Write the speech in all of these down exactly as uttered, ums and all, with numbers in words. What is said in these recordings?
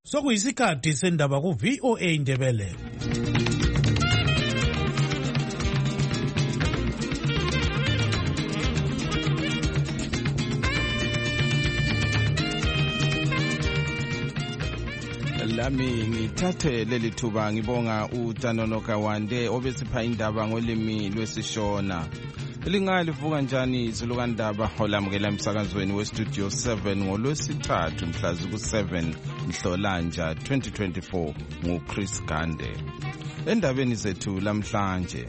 Sokuyisikhathi sendaba ku V O A Indebele. Lami ngithathe leli thuba ngibonga uTanono Kawande obesipha indaba ngolimi lwesishona. Lingalivuka njani izulukandaba olamukela emsakazweni westudio seven ngolwesithathu mhla ziku seven Nhlolanja twenty twenty-four nguChris Gande. Endabeni zethu lamhlanje,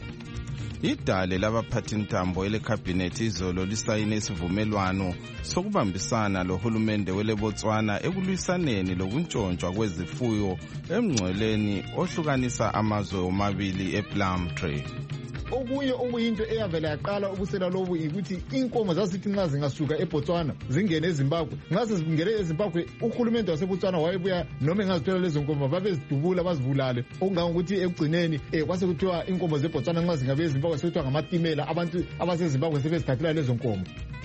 idale labaphathintambo elekhabhinethi izolo lisayine isivumelwano sokubambisana lohulumende weleBotswana ekulwisaneni lokuntshontshwa kwezifuyo emngcweleni ohlukanisa amazwe omabili ePlumtree. Okunye okuyinto eyavela yaqala ubusela lobu ukuthi inkomo zasithi nxa zingasuka eBotswana zingene eZimbabwe, nxa sezingene eZimbabwe uhulumende waseBotswana wayebuya noma engazithola lezo nkomo babezidubula bazivulale, okungangokuthi ekugcineni eh kwase kuthiwa inkomo zeBotswana nxa zingabe eZimbabwe sekuthiwa ngamatimela, abantu abaseZimbabwe sebezithathela lezo nkomo.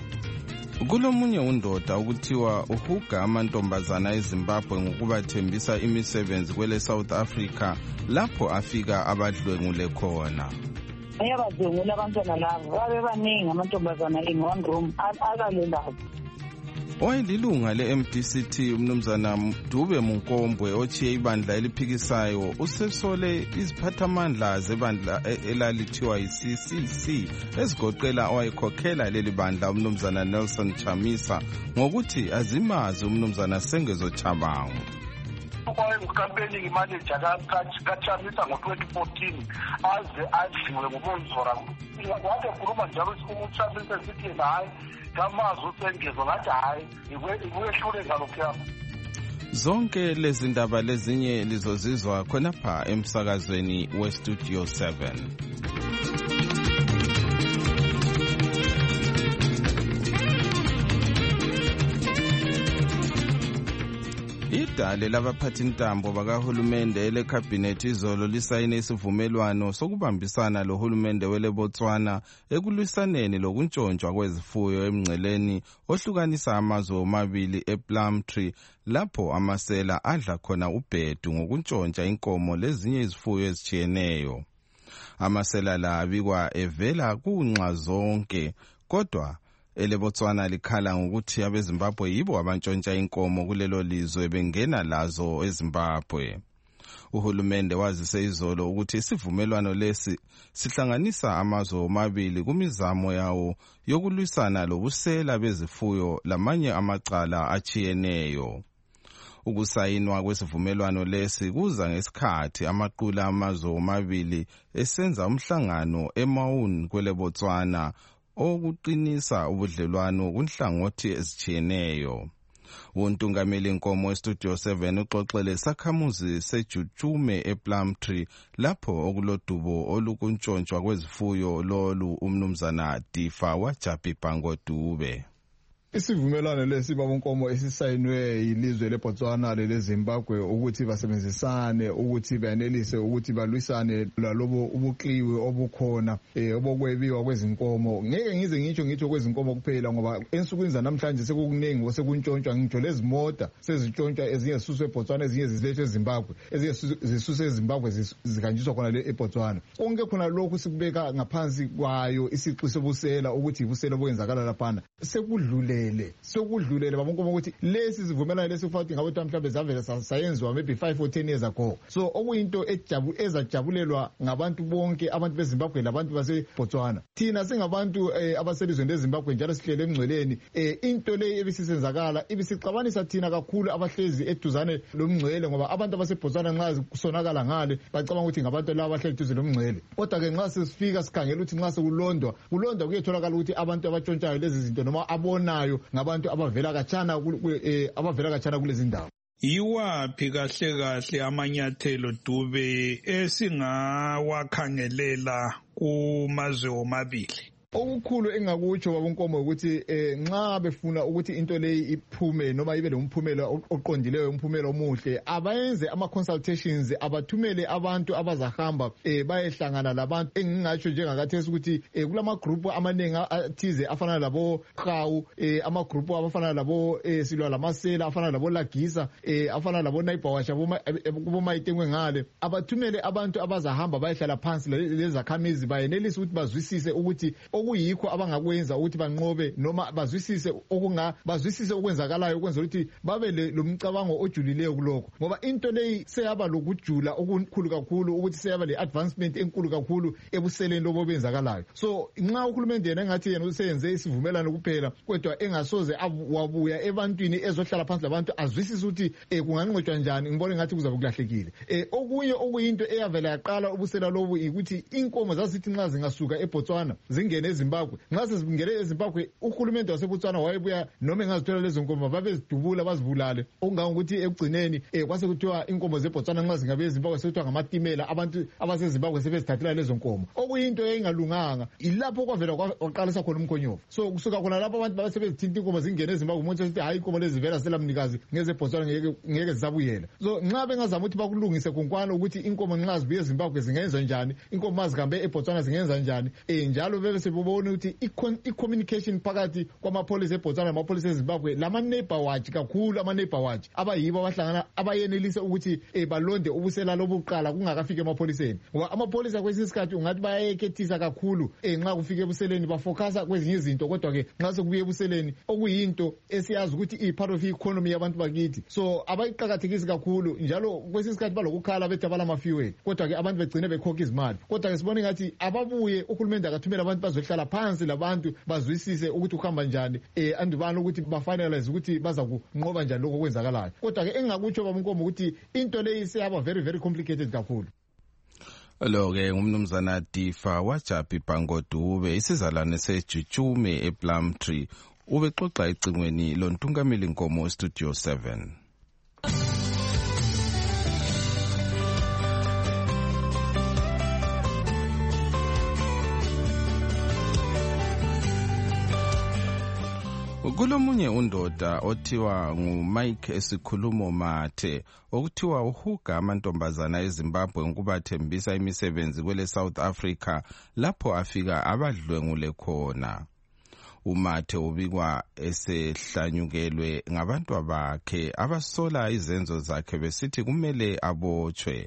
Kulomunye undoda ukuthiwa uhuga amantombazana eZimbabwe ngokubathembisa imisebenzi kwele South Africa lapho afika abadlwengule khona. Ayabadlwengula abantwana labo babe baningi amantombazana in one room akalelayo. Owayelilunga le-M D C T umnumzana Dube Munkombwe ochiye ibandla eliphikisayo usesole iziphathamandla zebandla elalithiwa yi-C C C ezigoqela owayekhokhela leli bandla umnumzana Nelson Chamisa ngokuthi azimazi umnumzana Sengezo Chabangu. Campaigning manager kaChamisa ngo-twenty fourteen aze adliwe nguMonzora wakekhuluma njalo uChamisa sithi yena hayi kamazi uSengezo ngathi hayi ikwehluleka lokhuya. Zonke lezi ndaba lezinye lizozizwa khonapha emsakazweni westudio seven. Idale labaphathintambo bakahulumende elekhabhinethi izolo lisayine isivumelwano sokubambisana lohulumende weleBotswana ekulwisaneni lokuntshontshwa kwezifuyo emngceleni ohlukanisa amazwe omabili ePlumtree lapho amasela adla khona ubhedu ngokuntshontsha inkomo lezinye izifuyo ezitshiyeneyo. Amasela la abikwa evela kunxa zonke, kodwa eleBotswana likhala ngokuthi abeZimbabwe yibo abantshontsha inkomo kulelo lizwe bengena lazo eZimbabwe. Uhulumende wazise izolo ukuthi isivumelwano lesi sihlanganisa amazwe omabili kumizamo yawo yokulwisana lobusela bezifuyo lamanye amacala achiyeneyo. Ukusayinwa kwesivumelwano lesi kuza ngesikhathi amaqula amazwe omabili esenza umhlangano eMaun kweleBotswana okuqinisa ubudlelwano kunhlangothi ezichiyeneyo. Untungameli Nkomo westudio seven uxoxele sakhamuzi seJujume ePlumtree lapho okulodubo olukuntshontsha kwezifuyo lolu umnumzana Difa waJapipa Dube. Isivumelwano lesi babonkomo esisayinwe yilizwe leBotswana leleZimbabwe ukuthi basebenzisane ukuthi bayanelise ukuthi balwisane lalobo ubuqiwe obukhona eh obokwebiwa kwezinkomo. Ngeke ngize ngitsho ngitsho kwezinkomo kuphela ngoba ensukwini zanamhlanje sekukuningi osekuntshontsha ngitsho lezimota sezintshontsha ezinye zisuswe eBotswana ezinye zilethwe eZimbabwe ezinye zisuswe eZimbabwe zikanjiswa khona le eBotswana. Konke khona lokhu sikubeka ngaphansi kwayo isixi sobusela ukuthi ibusela okwenzakala laphana sekudlule sokudlulele babonke ukuthi lesi sivumelana lesi kufanele ngabe mhlawumbe zavela sayenziwa maybe five or ten years ago. So okuyinto ejabu ezajabulelwa ngabantu bonke abantu beZimbabwe labantu baseBotswana. Thina singabantu eh, abaselizweni leZimbabwe njalo sihlele emngceleni eh, into le ebisisenzakala ibisixabanisa thina kakhulu abahlezi eduzane lomngcele ngoba abantu baseBotswana nxa kusonakala ngale bacabanga ukuthi ngabantu laba abahleli eduze lomngcele. Kodwa ke nxa sifika sikhangela ukuthi nxa sekulondwa kulondwa kuyetholakala ukuthi abantu abatshontshayo lezi zinto noma abonayo ngabantu abavela kachana abavela kachana kulezi ndawo. Yiwaphi kahle kahle amanyathelo Dube esingawakhangelela kumazwe omabili? okukhulu engakutsho babonkomo ukuthi eh nxa befuna ukuthi into leyi iphume noma ibe nomphumela oqondileyo umphumela omuhle abayenze ama consultations abathumele abantu abazahamba eh bayehlangana labantu engingatsho njengakathesi ukuthi eh kulama group amaningi athize afana labo Khawu eh ama group abafana labo eh silwa lamasela afana labo Lagisa eh afana labo Naibawash kubo Mayitengwe ngale abathumele abantu abazahamba bayehlala phansi lezakhamizi bayenelisa ukuthi bazwisise ukuthi okuyikho abangakwenza ukuthi banqobe noma bazwisise okunga bazwisise okwenzakalayo ukwenza ukuthi babe lomcabango ojulileyo kuloko ngoba into leyi seyaba lokujula okukhulu kakhulu ukuthi seyaba le advancement enkulu kakhulu ebuseleni lobo benzakalayo so nxa uhulumende yena ngathi yena useyenze isivumelano kuphela kodwa engasoze wabuya ebantwini ezohlala phansi labantu azwisise ukuthi eh kunganqotshwa njani ngibona ngathi kuzabe kulahlekile eh okunye okuyinto eyavela yaqala ubusela lobu ukuthi inkomo zazithi nxa zingasuka eBotswana zingene eZimbabwe nxa sezingene eZimbabwe uhulumende waseBotswana wayebuya noma engazithola lezo nkomo babezidubula bazibulale okungangokuthi ekugcineni eh kwase kuthiwa inkomo zeBotswana nxa zingabe eZimbabwe sekuthiwa ngamatimela abantu abaseZimbabwe sebezithathela lezo nkomo okuyinto eyingalunganga ilapho kwavela kwaqalisa khona umkhonyovu so kusuka khona lapho abantu babesebezithinta inkomo zingene eZimbabwe umuntu ethi hayi inkomo lezi vela selamnikazi ngeze eBotswana ngeke ngeke zizabuyela so nxa bengazama ukuthi bakulungise konkwana ukuthi inkomo nxa zibuye eZimbabwe zingenza njani inkomo mazihambe eBotswana zingenza njani eh njalo bebe sebobona ukuthi i-communication phakathi kwamapholisa eBotswana namapholisa eZimbabwe lama neighbor watch kakhulu ama neighbor watch abayibo abahlangana abayenelisa ukuthi eh balonde ubusela lobuqala kungakafika emapholiseni ngoba amapholisa kwesinye isikhathi ungathi bayayekethisa kakhulu eh nxa kufika ebuseleni bafocusa kwezinye izinto kodwa ke nxa sokubuye ebuseleni okuyinto esiyazi ukuthi i part of economy yabantu bakithi so abayiqhakathekisi kakhulu njalo kwesinye isikhathi balokukhala bethi abalama fuel kodwa ke abantu begcine bekhokha izimali kodwa ke sibone ngathi ababuye uhulumende akathumela abantu bazohlala phansi labantu bazwisise ukuthi ukuhamba njani eh andubani ukuthi bafinalize ukuthi baza kunqoba njani lokho kwenzakalayo kodwa ke engakutsho babonkomo ukuthi into leyi seyaba very very complicated kakhulu. Lo ke ngumnumzana Difa waJapi Bangodube isizalwane seJujume ePlumtree ubexoxa ecingweni lontungameli Nkomo Studio seven. Kulomunye undoda othiwa nguMike Esikhulumo Mathe okuthiwa uhuga amantombazana eZimbabwe ngokubathembisa imisebenzi kwele South Africa lapho afika abadlwengule khona. uMathe ubikwa esehlanyukelwe ngabantu bakhe abasola izenzo zakhe besithi kumele abotshwe.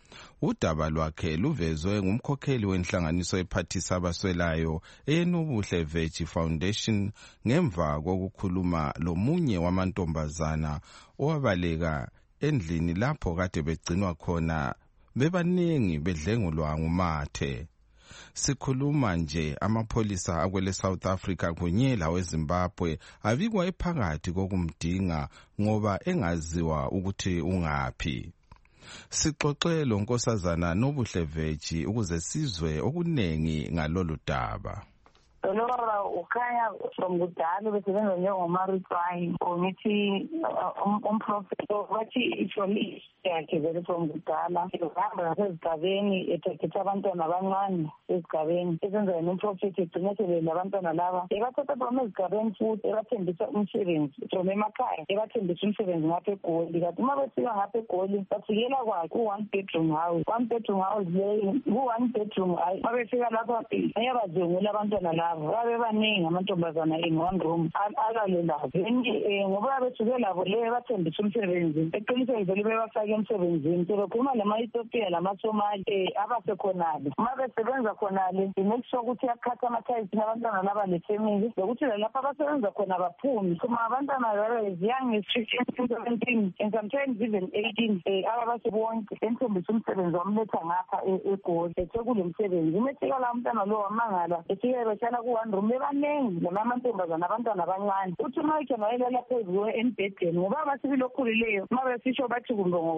Udaba lwakhe luvezwe ngumkhokheli wenhlanganiso ephathisa abaswelayo eyeNubuhle Veggie Foundation ngemva kokukhuluma lomunye wamantombazana owabaleka endlini lapho kade begcinwa khona bebaningi bedlengulwa nguMathe. Sikhuluma nje amapholisa akwele South Africa kunye lawe Zimbabwe abikwa ephakathi kokumdinga ngoba engaziwa ukuthi ungaphi. Sixoxe lo nkosazana Nubuhle Veggie ukuze sizwe okunengi ngalolu daba. Lora ukhanya from kudala besebenza njengomaritime committee umprofessor wathi isholi yakhe vele from kudala ihamba nasezigabeni ethethe abantwana abancane ezigabeni esenza non-profit egcinetele labantwana laba ebathatha from ezigabeni futhi ebathembisa umsebenzi from emakhaya ebathembisa umsebenzi ngapha eGoli kanti uma befika ngapha eGoli bafikela kwakhe ku-one bedroom house one bedroom house leyo ku-one bedroom hayi uma befika lapha ayabazengula abantwana laba babe baningi amantombazana in one room akalelayo ngoba besuke labo le bathembisa umsebenzi eqinisweni vele bebafake emsebenzini sebekhuluma lama-Ethiopia lama-Somali abasekhonale uma besebenza khonale make sure ukuthi yakhatha amathayisi nabantwana laba le-family lokuthi lalapho abasebenza khona baphume kuma abantwana laba as young as fifteen seventeen and sometimes even eighteen ababasebonke enthembisa umsebenzi wamletha ngapha eGoli ethekule umsebenzi umefika la umntwana lo wamangala efike behlala ku-one room bebaningi noma amantombazana abantwana abancane uthi uma ikhe ngayelala phezulu embhedeni ngoba abasibili okhulileyo uma besisho bathi kumbe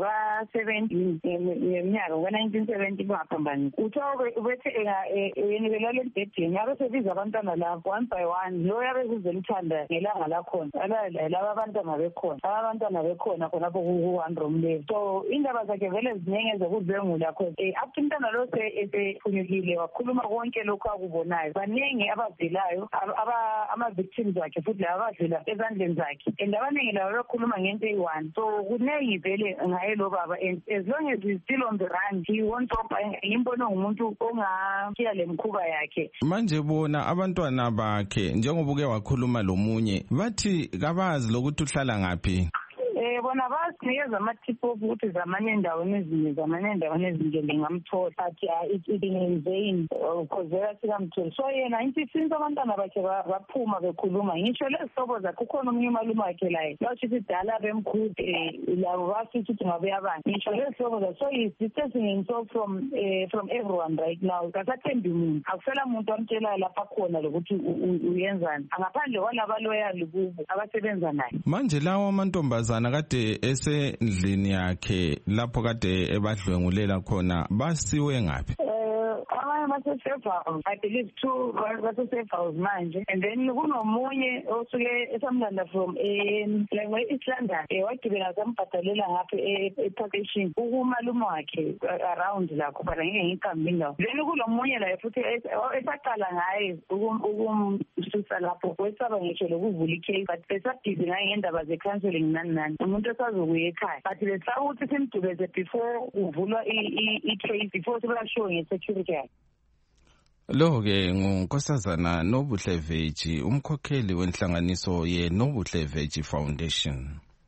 ka-seventeen ngeminyaka ka-nineteen seventy bangaphambanisi uthiwa ubethe yena belala embhedeni yabe sebiza abantwana lapho one by one lo yabe kuzelithanda ngelanga lakhona laba abantwana bekhona laba abantwana bekhona khonapho ku-one room leyo. So indaba zakhe vele ziningi ezokudlwengula khona um up to umntwana lo esephunyukile wakhuluma konke lokhu akubonayo. Baningi abavelayo ama-victims wakhe futhi laba abadlula ezandleni zakhe and abaningi labo bakhuluma ngento eyi-one. So kuningi vele ngaye lo baba and as long as he's still on the run he won't stop. Ngimbona ngumuntu ongashiya le mkhuba yakhe. Manje bona abantwana bakhe njengoba uke wakhuluma lomunye bathi kabazi lokuthi uhlala ngaphi. Eh bona basinikeza amathiphu ukuthi zamanye endaweni ezinye zamanye endaweni ezinye ngingamthola athi it in vain because there sikamthola. So yena inti since abantwana bakhe baphuma bekhuluma ngisho lesihlobo zakhe ukhona umunye umalume wakhe la basho ukuthi dala bemkhude labo basithi ukuthi ngabe abantu ngisho lesihlobo zakhe. So he's distancing himself from uh, from everyone right now. Kasathembi umuntu akusela umuntu amtshela lapha khona lokuthi uyenzani angaphandle kwalaba loyali kubo abasebenza naye. Manje lawo amantombazana kade esendlini yakhe lapho kade ebadlwengulela khona basiwe ngapi? Safe house. I believe two safe house manje and then kunomunye osuke esamlanda from like East London wagibela sambhadalela ngapha eParkation ukumalume wakhe around lakho but ngeke ngiqambi ngawo. Then kulomunye la futhi esaqala ngaye ukumsusa lapho kwesaba ngisho lokuvula icase but besabhizi ngaye ngendaba ze-counseling nani nani umuntu esazokuya ekhaya but besawuthi simdubeze before uvulwa i-case before sebashiwo nge-security yakhe. Lo ke ngunkosazana Nobuhle Veji umkhokheli wenhlanganiso ye Nobuhle Veji Foundation.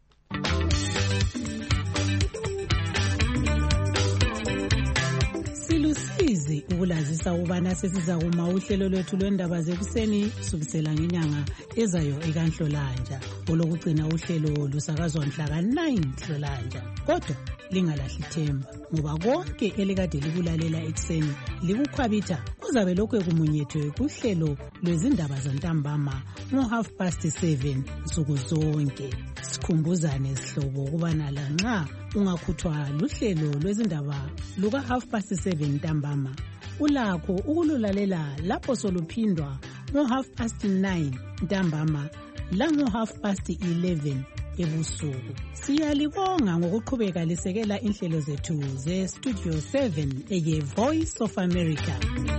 Silusizi ukulazisa ubana sesiza kuma uhlelo lwethu lwendaba zekuseni subisela ngenyanga ezayo ekanhlolanja olokugcina uhlelo lusakazwa mhla ka nine Nhlolanja. Kodwa lingalahli ithemba ngoba konke elikade likulalela ekseni likukhwabitha kuzabe lokho kumunyethwe kuhlelo lwezindaba zantambama ngo half past seven nsuku zonke. Sikhumbuzane sihlobo kubana la nxa ungakhuthwa luhlelo lwezindaba luka half past seven ntambama ulakho ukululalela lapho soluphindwa ngo half past nine ntambama la ngo half past eleven ebusuku. Siyalibonga ngokuqhubeka lisekela inhlelo zethu ze Studio seven eye Voice of America.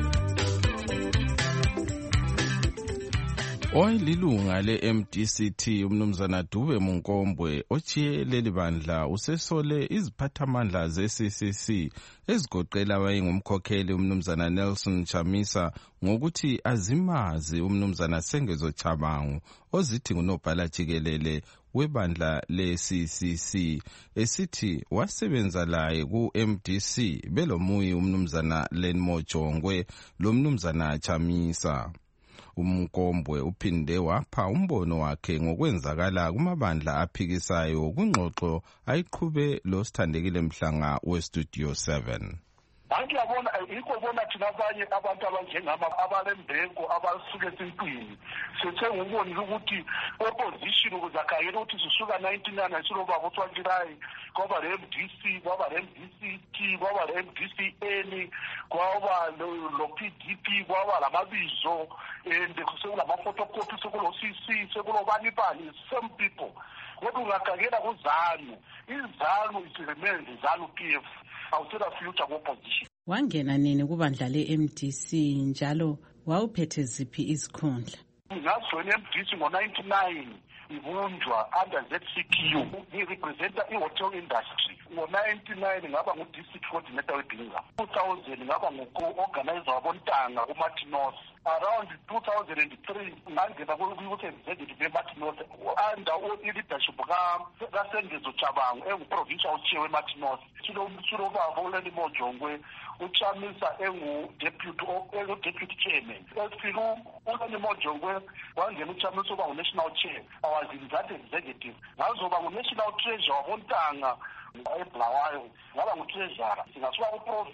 Oyilunga le M D C T umnumzana Dube Munkombwe ochiye leli bandla usesole iziphathamandla ze C C C ezigoqela wayengumkhokheli umnumzana Nelson Chamisa ngokuthi azimazi umnumzana Sengezo Chabangu ozithi ngunobhala jikelele webandla le C C C esithi wasebenza laye ku M D C belomuyi umnumzana Lenmo Jongwe lo mnumzana Chamisa. Umnkombwe uphinde wapha umbono wakhe ngokwenzakala kumabandla aphikisayo kungxoxo ayiqhube lo Sithandekile Mhlanga we Studio seven. Anti yabona yikho bona thina abanye abantu abanjengama abalembeko abasuke esintwini sethe ngubonile ukuthi opposition ukuzakhayela ukuthi sisuka nineteen ninety siloba ku-twenty-nine kwaba le M D C kwaba le M D C T kwaba le M D C N kwaba lo P D P kwaba lamabizo and sekulama-photocopy sekulo C C sekulobani bani some people kodwa ungakhangela kuZANU iZANU is remains ZANU P F awusela future opposition. Wangena nini kubandla le M D C njalo wawuphethe ziphi izikhundla? Ngajoyina M D C ngo-ninety-nine ibunjwa under Z C Q ngirepresenta i-hotel industry. Ngo-ninety-nine ngaba ngu-district coordinator weBinga. two thousand ngaba ngu-organizer wabontanga kuMartinos. Around two thousand three ngangena ku-executive beMartinos under i-leadership kaSengezo Chabangu engu-provincial chair weMartinos. Silobaba uLenmo Jongwe uChamisa engu-deputy engu-deputy chairman. Esifika uLenmo Jongwe wangena uChamisa uba ngu-national chair. I was in that executive. Ngazoba ngu-national treasurer wabontanga eBulawayo ngaba ngu-treasurer. Singasuka ku-province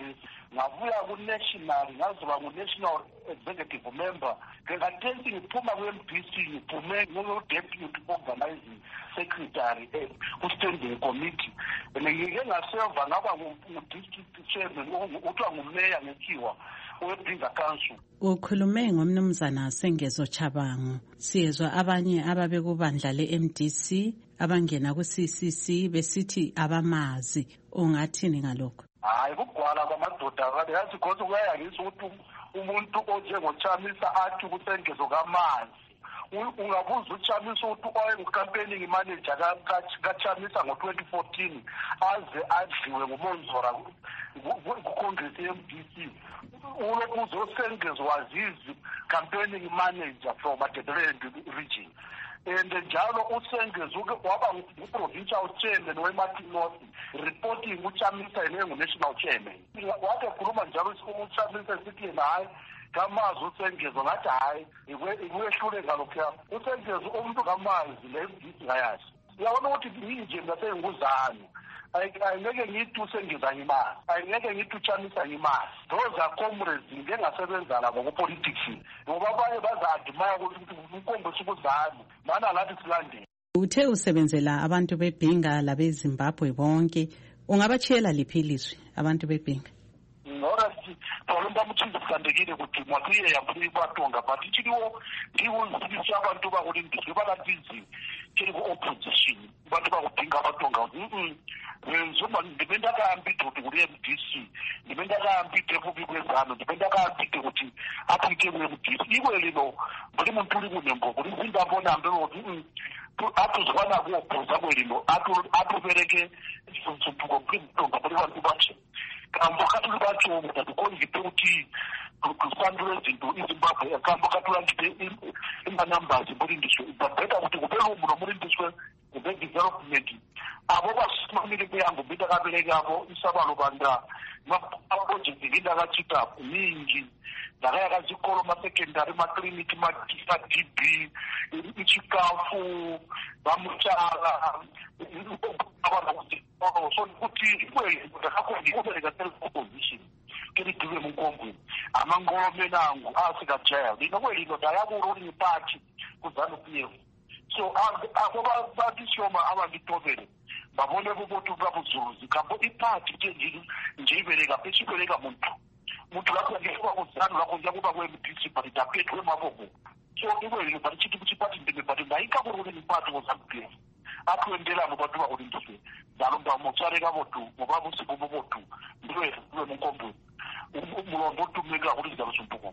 ngabuya ku-national ngazoba ngu-national executive member ngekhathesi ngiphuma kwe-M D C ngiphume ngu-deputy organizing secretary ku-standing committee and ngike ngaseva ngaba ngu-district chairman uthiwa ngumeya ngekhiwa webhinga council. Ukhulume ngomnumzana Sengezo Chabangu. Siyezwa abanye ababekubandla le-M D C abangena ku-C C C besithi abamazi. Ungathini ngalokho? Hayi kugwala kwamadoda kade yazi because kuyayangisa ukuthi umuntu onjengoChamisa athi kuSengezo kamanzi. Ungabuza uChamisa ukuthi oyengu-campaigning manager kaChamisa ngo twenty fourteen aze adliwe nguMonzora ku-Congress ye-M D C. Ulokuze uSengezo wazizi campaigning manager from Matabeleland region. And njalo uSengezo waba ngu-provincial chairman we-Martin North reporting uChamisa njengo-national chairman. Wake khuluma njalo uChamisa sithi yena hayi kamazi uSengezo ngathi hayi ikwehluleka lokhuya. uSengezo umuntu kamazi le-M D C ngayazi. Uyabona ukuthi yinje ngasenguzane. Ayingeke ngithi uSengezo angimazi, ayingeke ngithi uChamisa angimazi. Those are comrades ngeke ngasebenza labo ku-politics ngoba abanye baza-admire ukuthi uMkombozi ukuzane mana lathi silandele. Uthe usebenzela abantu beBhinga labeZimbabwe bonke, ungabachiyela liphi ilizwi abantu beBhinga? Alright, tolomba muthize kandekile ukuthi mwakuye yabuli batonga but ichiliwo ndiwo nzibisa abantu bakulindizwe bakatizi kiri ku opposition abantu bakubhinga abatonga. Mhm. Nzoma ndibenda kaambide ukuthi kule-M D C, ndibenda kaambide kubi kwezano, ndibenda kaambide ukuthi aphike kule-M D C. Iwe lilo buli muntu uli kunembogo lizinda bona ambe ukuthi atuzwana kuopposa kwelilo atubereke isonsupuko kwintonga buli bantu bathi kambo katuli bacho mutatu konziphe ukuthi kusandule izinto iZimbabwe kambo katulangiphe ima-numbers mulindiswe babheka ukuthi kubele umuntu omulindiswe kube development abo basimamile kuyango bita kabeleke abo isabalo banda ma-project nginda kachita ningi ndakaya kazikolo ma-secondary ma-clinic ma-D B ichikafu bamutshala so ukuthi kweli ndakakhona ukubereka self-opposition kiri dibe munkombwe amangolo menangu asikajaya linokweli ndoda yakuro ngiphathi kuzanu-P F. So abo batishoma abangitobele babone kubotu babuzuluzi kambo iphathi nje nje ibereka pheshi ibereka muntu muntu lakho ngekuba kuzanu lakho njakuba kwe-M D C but itaphethu emaboko. So ikweli but chithi kuti phathi ndebe but ndayikakuro ngiphathi kuzanu-P F. Akwendela abantu bakulindiswe dalomba motsare ka botu ngoba busibo botu ndiwe ndiwe munkombwe umulombo tumeka ukuthi ndabusumpuko.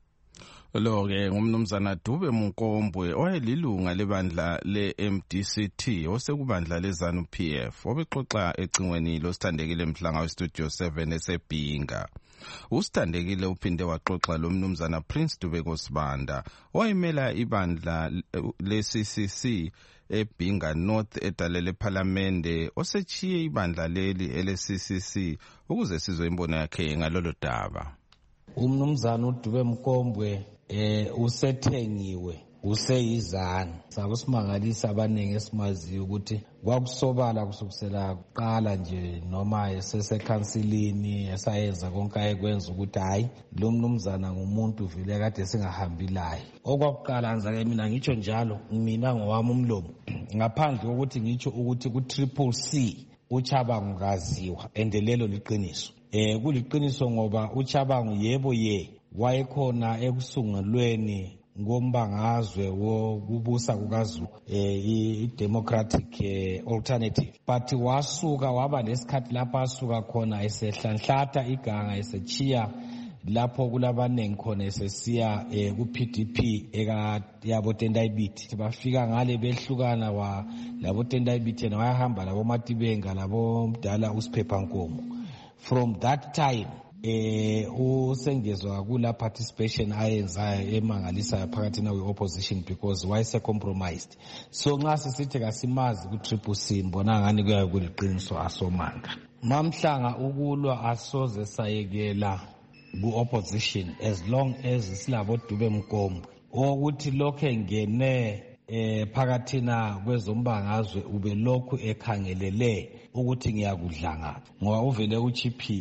Lo ke ngumnumzana Dube Munkombwe oyelilunga lebandla le-M D C T osekubandla leZanu-P F obexoxa ecingweni losithandekile mhlanga we-Studio seven eseBhinga. Usithandekile uphinde waxoxa lo mnumzana Prince Dube Kosibanda oyimela ibandla le-C C C eBhinga North edalele parliamente osechiye ibandla leli ele-C C C ukuze sizwe imbono yakhe ngalolo daba. Umnumzana uDube Munkombwe eh usethengiwe useyizana sakusimangalisa abaningi esimaziyo ukuthi kwakusobala kusukisela kuqala nje noma esesekhansilini esayenza konke ayekwenza ukuthi hayi lo mnumzana ngumuntu vile kade singahambi laye. Okwakuqala anza-ke mina ngitsho njalo mina ngowami umlomo ngaphandle kokuthi ngitsho ukuthi ku-Triple C uChabangu kaziwa and lelo liqiniso. Eh kuliqiniso ngoba uChabangu yebo ye wayekhona ekusungulweni ngombangazwe wokubusa kukaZulu eh i-democratic eh, alternative but wasuka waba lesikhathi lapha asuka khona esehlanhlatha iganga esechiya lapho kulabanengi khona esesiya eh, ku-P D P eka yabo Tendai-Biti bafika ngale behlukana wa labo Tendai-Biti yena wayahamba labo Matibenga labo mdala uSiphephankomo. From that time eh usengezwa kula participation ayenzayo emangalisa phakathi nawe opposition because wayese compromised. So nxa sisithi kasimazi ku Triple C mbona ngani kuya kuliqiniso asomanga. Mamhlanga ukulwa asoze sayekela ku opposition as long as silabo Dube Munkombwe ukuthi lokho ngene eh phakathina kwezombangazwe ube lokhu ekhangelele ukuthi ngiyakudla ngaphi ngoba uvele uchiphile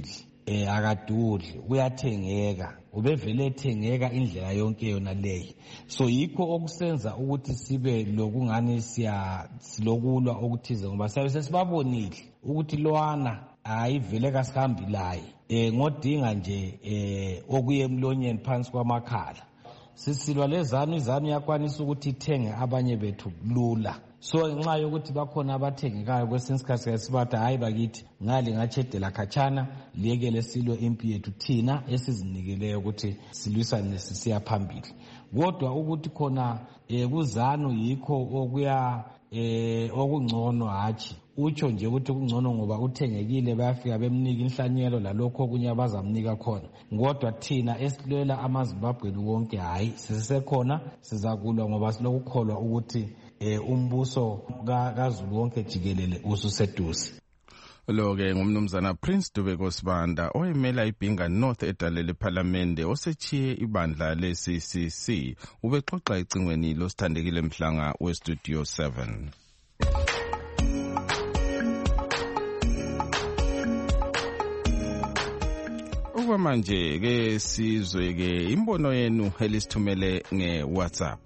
eh akaduli uyathengeka ubevele ethengeka indlela yonke yona leyo. So yikho okusenza ukuthi sibe lokungani siya silokulwa okuthize ngoba sabe sesibabonile ukuthi lowana ayivele kasihambi laye eh ngodinga nje eh okuye emlonyeni phansi kwamakhala. Sisilwa lezanu izanu yakwanisa ukuthi ithenge abanye bethu lula. So ngenxa yokuthi bakhona abathengekayo kwesinye isikhathi sibatha hayi bakithi ngale ngachedela khatshana liyekele silwe impi yethu thina esizinikeleyo ukuthi silwisane sisiya phambili. Kodwa ukuthi khona eh kuzanu yikho okuya eh okungcono hathi utsho nje ukuthi kungcono ngoba uthengekile bayafika bemnika inhlanyelo lalokho okunye abazamnika khona. Kodwa thina esilwela amaZimbabweni wonke hayi sisekhona sizakulwa ngoba silokukholwa ukuthi eh umbuso kaZulu wonke jikelele ususeduze. Lo ke ngumnumzana Prince Dube Sibanda oyemela iBhinga North edalele eParliament osechiye ibandla le-C C C ubexoxa ecingweni losithandekile Mhlanga weStudio seven. Ukuba manje ke sizwe ke imbono yenu elisithumele ngeWhatsApp.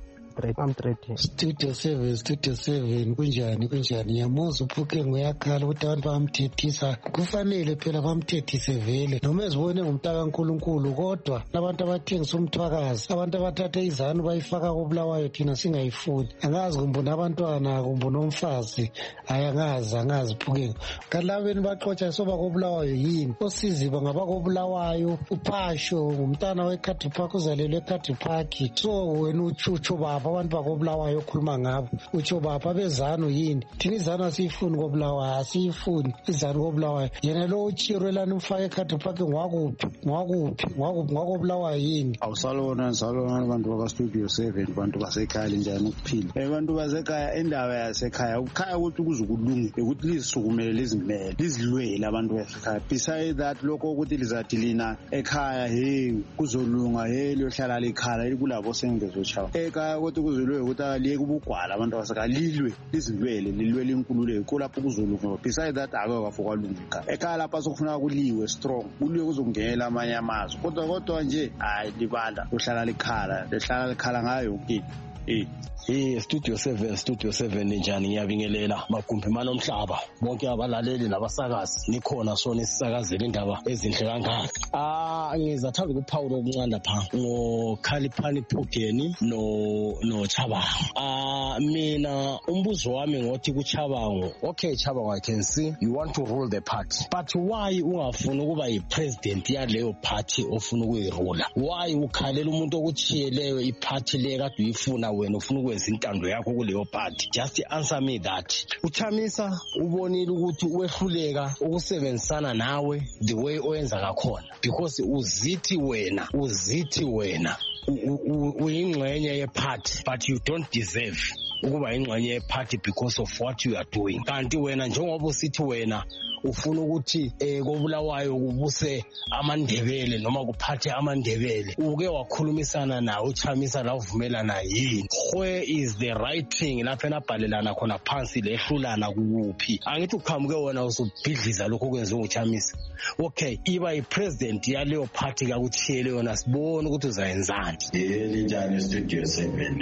Studio seven, Studio seven, kunjani kunjani yamuza uphuke ngoyakhala ukuthi abantu bamthethisa kufanele phela bamthethise vele noma ezibone ngumntaka kaNkulunkulu kodwa labantu abathengisa umthwakazi abantu abathatha izanu bayifaka kubulawayo thina singayifuni angazi kumbona abantwana kumbona umfazi ayangazi angazi phuke kalabeni baxotsha soba kubulawayo yini osiziba ngaba kubulawayo uphasho ngumntana weCountry Park uzalelwe eCountry Park so wena uchucho baba abantu bakobulawayo okhuluma ngabo utsho bapha bezanu yini thina izanu asiyifuni kobulawayo asiyifuni izanu kobulawayo yena lo uchirwelana umfake eCountry Park ngwakuphi ngwakuphi ngwakobulawayo yini awusalona salona abantu bakaStudio seven abantu basekhaya njani ukuphila abantu basekhaya endaba yasekhaya ukhaya ukuthi kuzokulunga ukuthi lisukumele lizimele lizilwele abantu basekhaya besides that lokho ukuthi lizathi lina ekhaya hey kuzolunga hey liyohlala likhala kulabo sengezochawa ekhaya ukuthi kuzolwe ukuthi aliye kubugwala abantu abasakalilwe lizilwele lilwele inkululeko kolapho kuzolunga besides that akakafokalunga ekhaya lapha sokufuna kuliwe strong kuliwe kuzongela amanye amazwe kodwa kodwa nje hayi libanda uhlala likhala lehlala likhala ngayo yonke eh Eh Studio seven Studio seven njani ngiyabingelela magumbi mano omhlaba bonke abalaleli nabasakazi nikhona sona isisakazela indaba ezinhle kangaka. Ah ngizathanda ukuphawula okuncane pha ngo Khaliphani Phugeni no no Chabango. Ah mina umbuzo wami ngothi kuChabango okay Chabango I can see you want to rule the party but why ungafuna ukuba yipresident yaleyo party ofuna ukuyirula why ukhalela umuntu okuchiyeleyo iparty le kade uyifuna wena ufuna izintando yakho kuleyo party just answer me that. Uchamisa ubonile ukuthi uwehluleka ukusebenzisana nawe the way oyenza ngakhona because uzithi wena uzithi wena uyingxenye yeparty but you don't deserve ukuba ingxenye yeparty because of what you are doing. Kanti wena njengoba usithi wena ufuna ukuthi eh kobulawayo kubuse amandebele noma kuphathe amandebele uke wakhulumisana nawe uchamisa la uvumelana yini where is the right thing lapha enabhalelana khona phansi lehlulana kuphi angithi uqhamuke wona usubhidliza lokho kwenziwa uchamisa okay iba ipresident yaleyo party kakuthiyele yona sibone ukuthi uzayenzani. Yeli njani Studio seven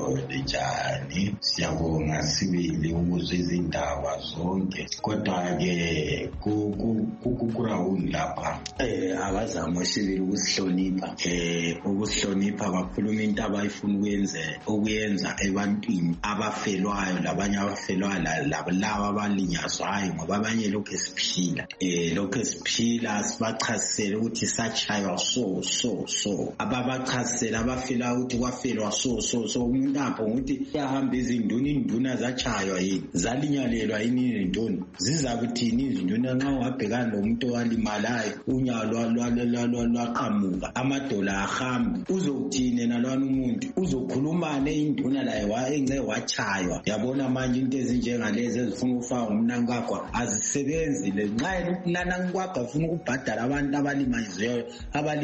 njani siyabonga sibili ukuzwa izindaba zonke kodwa ke kukurawundi lapha eh abazama sibili ukusihlonipha eh ukusihlonipha bakhuluma into abayifuna ukwenza ukuyenza ebantwini abafelwayo labanye abafelwayo laba abalinyazwayo ngoba abanye lokho esiphila eh lokho esiphila sibachasisela ukuthi sachaywa so so so ababachasisela abafela ukuthi kwafelwa so so so umuntu apho ukuthi yahamba izinduna induna zachaywa yini zalinyalelwa yini induna zizakuthini izinduna nxa wabhekana nomuntu owalimalayo unyalo lwaqhamuka amadola ahambi uzokuthini nalwana umuntu uzokhulumana induna laye wayenze wachaywa yabona manje into ezinjengalezi ezifuna ukufaka umnankagwa azisebenzile nxa ukunanankagwa ufuna ukubhadala abantu abalimaziweyo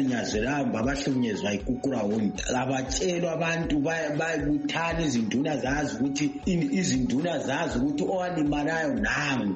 abalinyazwela abahlunyezwa ikukura wonke abatshelwa abantu bayakuthana izinduna za zazi ukuthi izinduna zazi ukuthi owalimalayo nangu,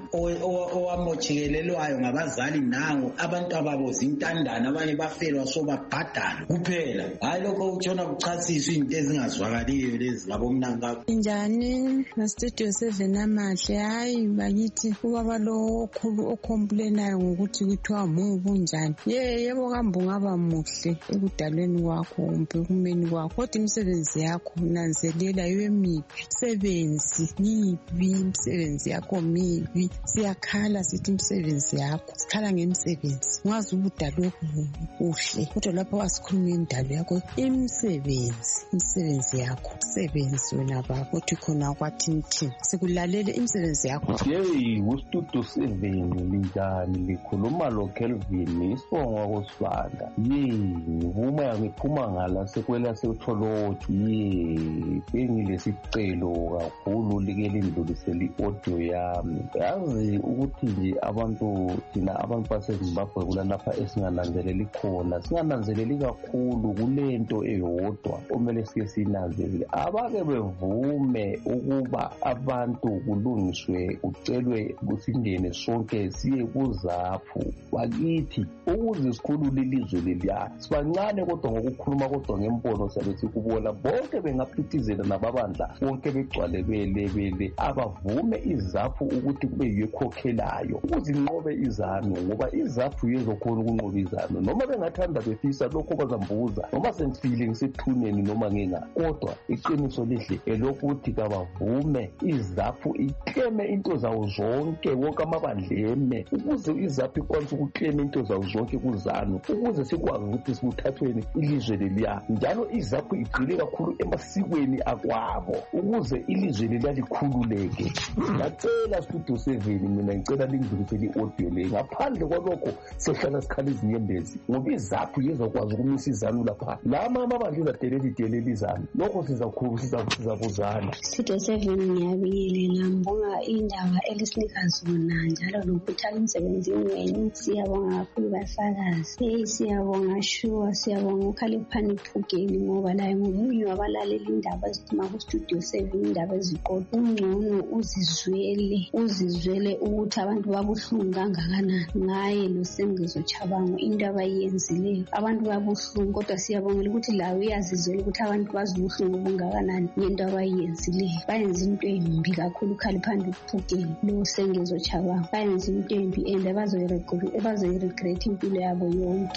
owamotshekelelwayo ngabazali nangu, abantu ababo zintandana, abanye bafelwa sobabhadala kuphela. Hayi lokho utshona kuchasiswa into ezingazwakaliyo lezi labomnanga. Njani na Studio seven amahle? Hayi bakithi ubaba lo okhulu okhomplainayo ngokuthi kuthiwa mubi unjani. Ye yebo kambe ungaba muhle ekudalweni kwakho kumbe kumeni kwakho, kodwa imisebenzi yakho nanzelela iwe mibi. Imisebenzi mibi, imisebenzi yakho mibi. Siyakhala sithi imisebenzi yakho, sikhala ngemisebenzi. Ngazi ubudalwe kuhle, kodwa lapho wasikhuluma indalo yakho imisebenzi, imisebenzi yakho, imisebenzi wena baba uthi khona kwathini thini. Sikulalele imisebenzi yakho. Yey, uStudio seven linjani? Likhuluma lo Kelvin isonga kosibanda. Yey, ngivuma ngiphuma ngala sekwela sewutholothi. Yey, bengilesicelo kakhulu like lindlulisela i-audio yami. Yazi ukuthi nje abantu thina abantu baseZimbabwe kulalapha esingananzeleli khona, singananzeleli kakhulu kulento eyodwa omele sike sinanzelele. Abake bevume ukuba abantu kulungiswe ucelwe kusindene sonke siye kuzaphu wakithi ukuze sikhulule ilizwe leliya. Sibancane kodwa ngokukhuluma kodwa ngembono siyabe sikubona bonke bengaphithizela nababandla bonke begcwale belebele abavume izaphu ukuthi kube yekhokhelayo ukuzinqobe izano, ngoba izaphu yezokhona ukunqoba izano. Noma bengathanda befisa lokho bazambuza, noma sensifile ngisethuneni noma ngenga, kodwa iqiniso lihle elokuthi kabavume izaphu ikleme into zawo zonke wonke amabandleme, ukuze izaphu ikwanise ukukleme into zawo zonke kuzano, ukuze sikwazi ukuthi sikuthathweni ilizwe leliya. Njalo izaphu igxile kakhulu emasikweni akwabo ukuze ilizwe leliya likhululeke. Ngacela Studio seven mina ngicela lindlulisele i-audio le. Ngaphandle kwalokho sehlala sikhala izinyembezi ngoba izaphu yezokwazi ukumisa izanu lapha. Lama amabandla adeleli deleli izanu. Lokho sizakhulu sizakuzana. Studio seven ngiyabingelela, ngibonga indaba elisinika zona njalo nokuthi emsebenzini wenu. Siyabonga kakhulu basakazi. Hey, siyabonga sure, siyabonga uKhaliphani Phukeni ngoba laye ngomunye wabalaleli indaba eziphuma ku-Studio seven, indaba eziqotho. Ungcono uzizwele, uzizwele ukuthi abantu babuhlungu kangakanani ngaye lo Sengezo Chabango into abayenzileyo. Abantu babuhlungu kodwa siyabongela ukuthi lawe uyazizwela ukuthi abantu bazibuhlungu bungakanani ngento abayenzileyo. Bayenza into embi kakhulu uKhaliphani Phukeni lo Sengezo Chabango. Bayenza into embi and abazoyiregret impilo yabo yonke.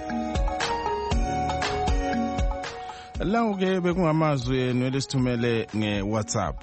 Lawo ke bekungamazwi enu elisithumele ngeWhatsApp.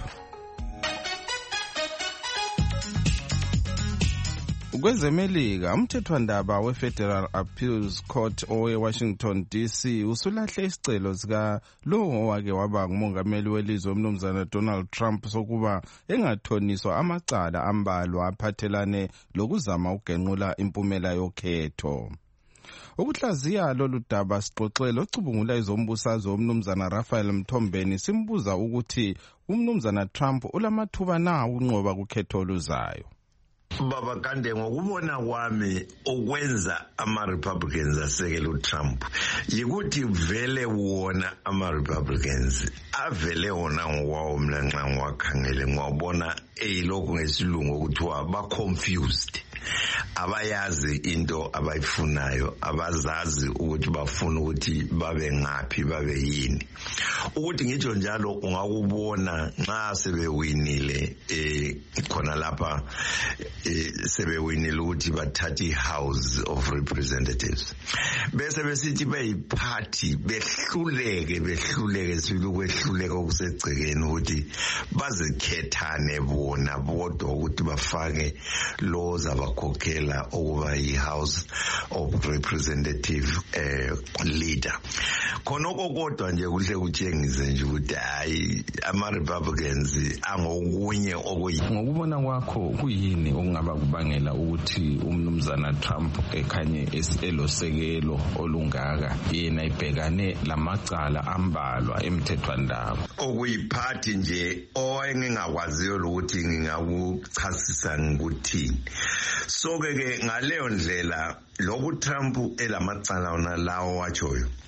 Kwezemelika umthethwandaba weFederal Appeals Court oweWashington D C usulahle isicelo sika lo owake waba ngumongameli welizwe umnumzana Donald Trump sokuba engathoniswa amacala ambalwa aphathelane lokuzama ukugenqula impumela yokhetho. Ukuhlaziya lolu daba sixoxele ocubungula izombusazwe umnumzana Raphael Mthombeni simbuza ukuthi umnumzana Trump ulamathuba na ukunqoba kukhetho oluzayo. Baba Kande, ngokubona kwami okwenza ama-Republicans asekele uTrump yikuthi vele wona ama-Republicans avele wona ngokwawo mina nxa ngiwakhangele ngiwabona eyilokhu ngesilungu okuthiwa ba-confused. Abayazi into abayifunayo, abazazi ukuthi bafuna ukuthi babe ngaphi babe yini. Ukuthi ngitsho njalo ungakubona nxa sebewinile eh khona lapha eh sebewinile ukuthi bathathe iHouse of Representatives. Bese besithi bayiphathi behluleke behluleke silu kwehluleka okusegcekeni ukuthi bazikhethane bona bodwa ukuthi bafake laws abakhokhela ukuba iHouse of Representative eh leader. Khonoko kodwa nje kuhle kutshengise nje ukuthi hayi ama-Republicans angokunye okuyi. Ngokubona kwakho kuyini okungaba kubangela ukuthi umnumzana Trump ekhanye elosekelo olungaka yena ibhekane lamacala ambalwa emthethwandaba? Okuyiphathi nje owengingakwaziyo ukuthi ngingakuchasisa ngikuthini. So ke ngaleyo ndlela lokhu Trump elamacala ona lawo wachoyo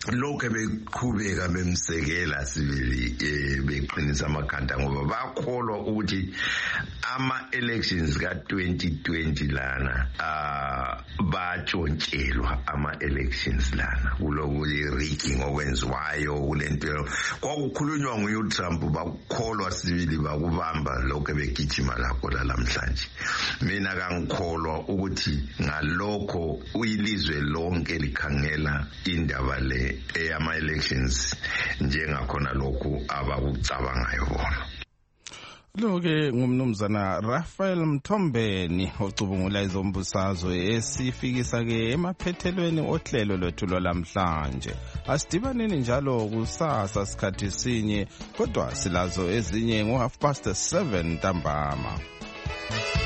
lokho beqhubeka bemsekela sibili beqinisa amakhanda ngoba bakholwa ukuthi ama elections ka twenty twenty lana ah batshontshelwa ama elections lana kuloku rigging okwenziwayo kulento kwakukhulunywa nguyu Trump bakholwa sibili bakubamba lokho begijima lakho namhlanje. Mina kangikholwa ukuthi ngalokho uyilizwe lonke likhangela indaba le eyama elections njengakhona lokhu abakucabangayo bona. Lo-ke ngumnumzana Raphael Mthombeni ocubungula izombusazwe esifikisa-ke emaphethelweni ohlelo lwethu lwalamhlanje. Asidibaneni njalo kusasa sikhathi sinye, kodwa silazo ezinye ngo half past seven ntambama.